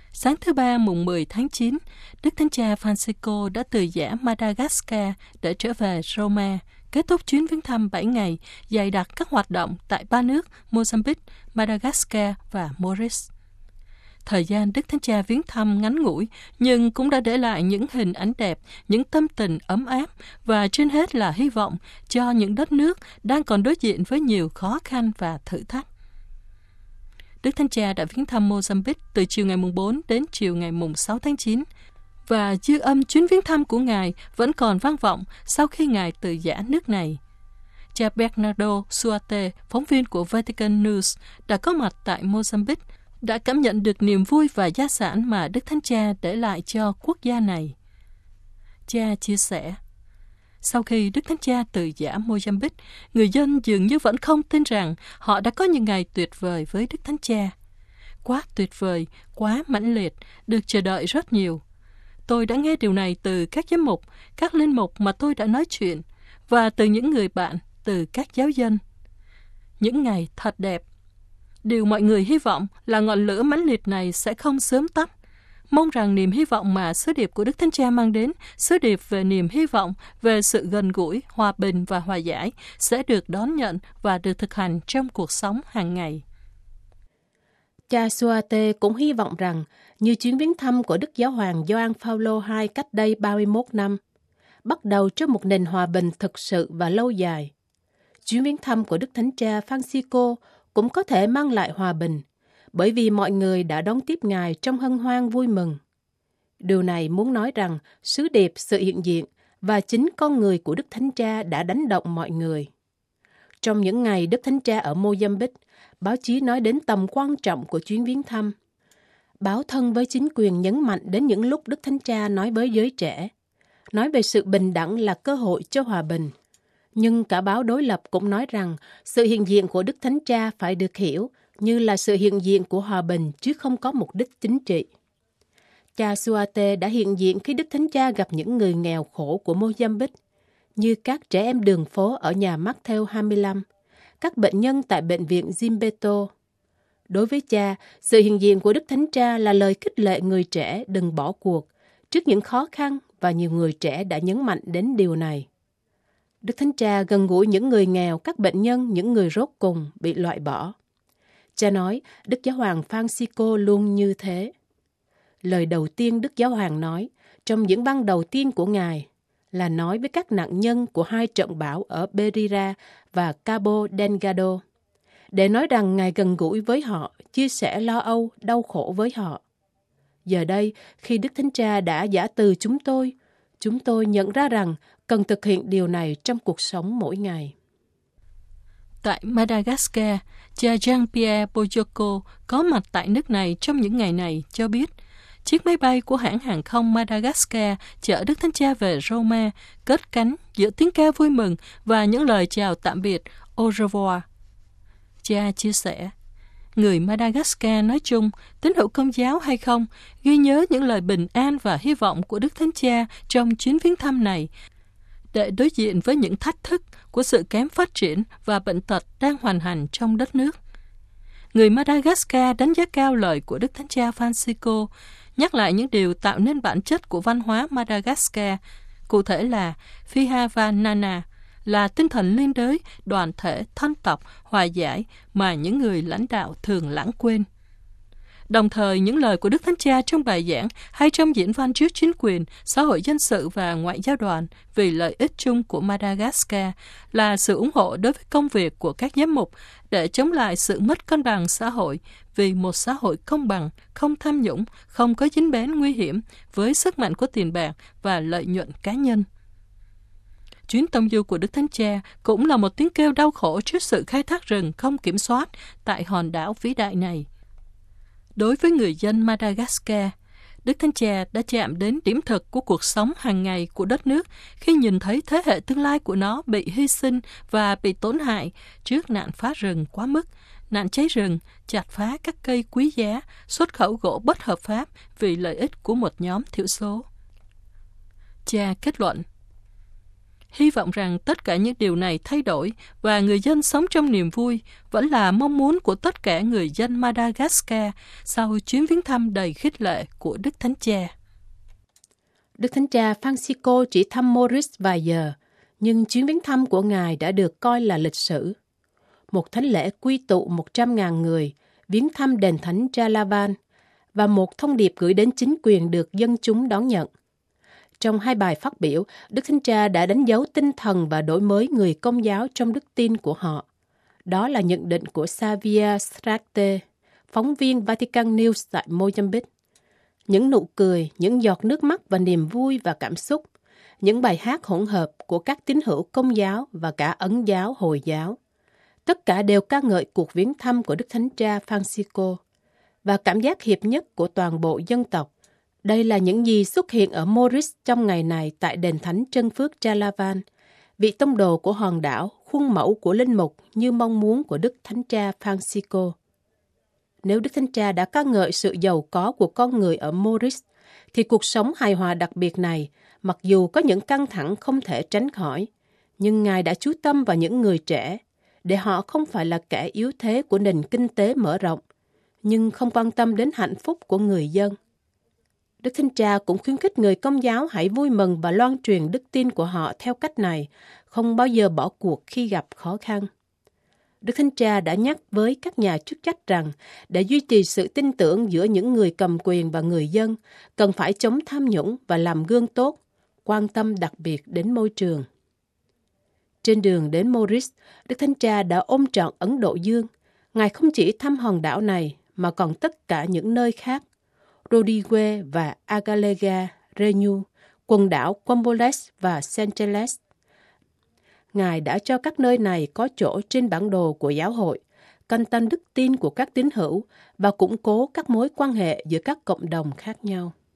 Sáng thứ Ba mùng 10 tháng 9, Đức Thánh Cha Francisco đã từ giã Madagascar để trở về Roma, kết thúc chuyến viếng thăm 7 ngày, dày đặc các hoạt động tại ba nước Mozambique, Madagascar và Maurice. Thời gian Đức Thánh Cha viếng thăm ngắn ngủi, nhưng cũng đã để lại những hình ảnh đẹp, những tâm tình ấm áp và trên hết là hy vọng cho những đất nước đang còn đối diện với nhiều khó khăn và thử thách. Đức Thánh Cha đã viếng thăm Mozambique từ chiều ngày mùng 4 đến chiều ngày mùng 6 tháng 9, và dư âm chuyến viếng thăm của Ngài vẫn còn vang vọng sau khi Ngài từ giã nước này. Cha Bernardo Suarte, phóng viên của Vatican News, đã có mặt tại Mozambique, đã cảm nhận được niềm vui và gia sản mà Đức Thánh Cha để lại cho quốc gia này. Cha chia sẻ, sau khi Đức Thánh Cha từ giã Mozambique, người dân dường như vẫn không tin rằng họ đã có những ngày tuyệt vời với Đức Thánh Cha. Quá tuyệt vời, quá mãnh liệt, được chờ đợi rất nhiều. Tôi đã nghe điều này từ các giám mục, các linh mục mà tôi đã nói chuyện, và từ những người bạn, từ các giáo dân. Những ngày thật đẹp. Điều mọi người hy vọng là ngọn lửa mãnh liệt này sẽ không sớm tắt. Mong rằng niềm hy vọng mà sứ điệp của Đức Thánh Cha mang đến, sứ điệp về niềm hy vọng, về sự gần gũi, hòa bình và hòa giải, sẽ được đón nhận và được thực hành trong cuộc sống hàng ngày. Cha Suarte cũng hy vọng rằng, như chuyến viếng thăm của Đức Giáo hoàng Gioan Phaolô II cách đây 31 năm, bắt đầu trong một nền hòa bình thực sự và lâu dài. Chuyến viếng thăm của Đức Thánh Cha Francisco cũng có thể mang lại hòa bình, bởi vì mọi người đã đón tiếp Ngài trong hân hoan vui mừng. Điều này muốn nói rằng sứ điệp, sự hiện diện và chính con người của Đức Thánh Cha đã đánh động mọi người. Trong những ngày Đức Thánh Cha ở Mozambique, báo chí nói đến tầm quan trọng của chuyến viếng thăm. Báo thân với chính quyền nhấn mạnh đến những lúc Đức Thánh Cha nói với giới trẻ, nói về sự bình đẳng là cơ hội cho hòa bình. Nhưng cả báo đối lập cũng nói rằng sự hiện diện của Đức Thánh Cha phải được hiểu như là sự hiện diện của hòa bình chứ không có mục đích chính trị. Cha Suarte đã hiện diện khi Đức Thánh Cha gặp những người nghèo khổ của Mozambique, như các trẻ em đường phố ở nhà Matthew 25, các bệnh nhân tại bệnh viện Zimbeto. Đối với cha, sự hiện diện của Đức Thánh Cha là lời khích lệ người trẻ đừng bỏ cuộc trước những khó khăn, và nhiều người trẻ đã nhấn mạnh đến điều này. Đức Thánh Cha gần gũi những người nghèo, các bệnh nhân, những người rốt cùng bị loại bỏ. Cha nói, Đức Giáo hoàng Francisco luôn như thế. Lời đầu tiên Đức Giáo hoàng nói, trong những băng đầu tiên của Ngài, là nói với các nạn nhân của 2 trận bão ở Beira và Cabo Delgado, để nói rằng Ngài gần gũi với họ, chia sẻ lo âu, đau khổ với họ. Giờ đây, khi Đức Thánh Cha đã giã từ chúng tôi nhận ra rằng cần thực hiện điều này trong cuộc sống mỗi ngày. Tại Madagascar, cha Jean-Pierre Boyoko có mặt tại nước này trong những ngày này cho biết, chiếc máy bay của hãng hàng không Madagascar chở Đức Thánh Cha về Roma cất cánh giữa tiếng ca vui mừng và những lời chào tạm biệt au revoir. Cha chia sẻ, người Madagascar nói chung, tín hữu Công giáo hay không, ghi nhớ những lời bình an và hy vọng của Đức Thánh Cha trong chuyến viếng thăm này, để đối diện với những thách thức của sự kém phát triển và bệnh tật đang hoành hành trong đất nước. Người Madagascar đánh giá cao lời của Đức Thánh Cha Francisco, nhắc lại những điều tạo nên bản chất của văn hóa Madagascar, cụ thể là Fiha và Nana, là tinh thần liên đới, đoàn thể, thân tộc, hòa giải mà những người lãnh đạo thường lãng quên. Đồng thời, những lời của Đức Thánh Cha trong bài giảng hay trong diễn văn trước chính quyền, xã hội dân sự và ngoại giao đoàn vì lợi ích chung của Madagascar là sự ủng hộ đối với công việc của các giám mục để chống lại sự mất cân bằng xã hội vì một xã hội công bằng, không tham nhũng, không có dính bén nguy hiểm với sức mạnh của tiền bạc và lợi nhuận cá nhân. Chuyến tông du của Đức Thánh Cha cũng là một tiếng kêu đau khổ trước sự khai thác rừng không kiểm soát tại hòn đảo vĩ đại này. Đối với người dân Madagascar, Đức Thánh Cha đã chạm đến điểm thực của cuộc sống hàng ngày của đất nước khi nhìn thấy thế hệ tương lai của nó bị hy sinh và bị tổn hại trước nạn phá rừng quá mức, nạn cháy rừng, chặt phá các cây quý giá, xuất khẩu gỗ bất hợp pháp vì lợi ích của một nhóm thiểu số. Cha kết luận, Hy vọng rằng tất cả những điều này thay đổi và người dân sống trong niềm vui vẫn là mong muốn của tất cả người dân Madagascar sau chuyến viếng thăm đầy khích lệ của Đức Thánh Cha. Đức Thánh Cha Francisco chỉ thăm Maurice vài giờ, nhưng chuyến viếng thăm của Ngài đã được coi là lịch sử. Một thánh lễ quy tụ 100.000 người, viếng thăm đền thánh Jalavan, và một thông điệp gửi đến chính quyền được dân chúng đón nhận. Trong 2 bài phát biểu, Đức Thánh Cha đã đánh dấu tinh thần và đổi mới người Công giáo trong đức tin của họ. Đó là nhận định của Xavier Strate, phóng viên Vatican News tại Mozambique. Những nụ cười, những giọt nước mắt và niềm vui và cảm xúc, những bài hát hỗn hợp của các tín hữu Công giáo và cả Ấn giáo, Hồi giáo. Tất cả đều ca ngợi cuộc viếng thăm của Đức Thánh Cha Francisco và cảm giác hiệp nhất của toàn bộ dân tộc. Đây là những gì xuất hiện ở Maurice trong ngày này tại đền thánh Trân Phước Jalavan, vị tông đồ của hòn đảo, khuôn mẫu của linh mục như mong muốn của Đức Thánh Cha Francisco. Nếu Đức Thánh Cha đã ca ngợi sự giàu có của con người ở Maurice, thì cuộc sống hài hòa đặc biệt này, mặc dù có những căng thẳng không thể tránh khỏi, nhưng Ngài đã chú tâm vào những người trẻ, để họ không phải là kẻ yếu thế của nền kinh tế mở rộng, nhưng không quan tâm đến hạnh phúc của người dân. Đức Thánh Cha cũng khuyến khích người Công giáo hãy vui mừng và loan truyền đức tin của họ theo cách này, không bao giờ bỏ cuộc khi gặp khó khăn. Đức Thánh Cha đã nhắc với các nhà chức trách rằng để duy trì sự tin tưởng giữa những người cầm quyền và người dân, cần phải chống tham nhũng và làm gương tốt, quan tâm đặc biệt đến môi trường. Trên đường đến Maurice, Đức Thánh Cha đã ôm trọn Ấn Độ Dương. Ngài không chỉ thăm hòn đảo này mà còn tất cả những nơi khác, Rodriguez và Agalega, Reunion, quần đảo Comboles và Seychelles. Ngài đã cho các nơi này có chỗ trên bản đồ của giáo hội, canh tân đức tin của các tín hữu và củng cố các mối quan hệ giữa các cộng đồng khác nhau.